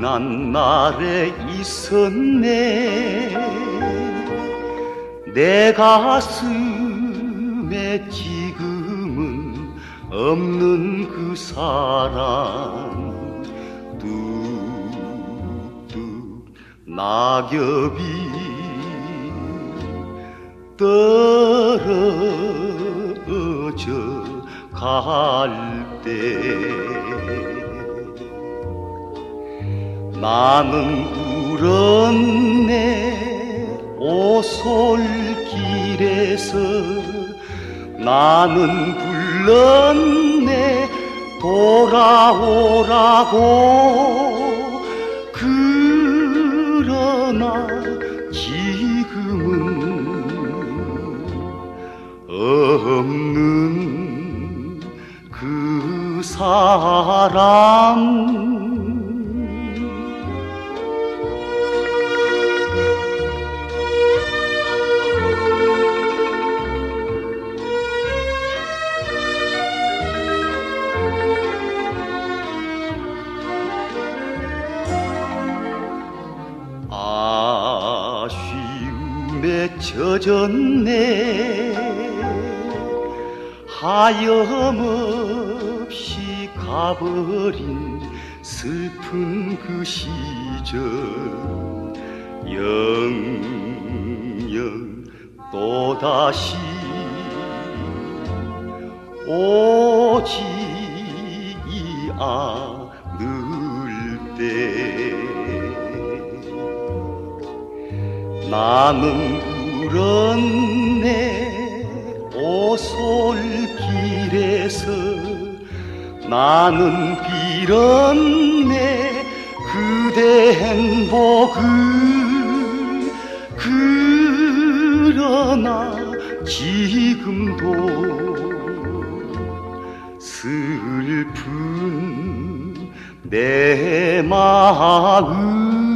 지난 날에 있었네. 내 가슴에 지금은 없는 그 사람. 뚝뚝 낙엽이 떨어져 갈 때 나는 울었네. 오솔길에서 나는 불렀네. 돌아오라고. 그러나 지금은 없는 그 사람. 아쉬움에 젖었네. 하염없이 가버린 슬픈 그 시절. 영영 또다시 오지 않을 때 나는 울었네. 오솔길에서 나는 빌었네. 그대 행복을. 그러나 지금도 슬픈 내 마음.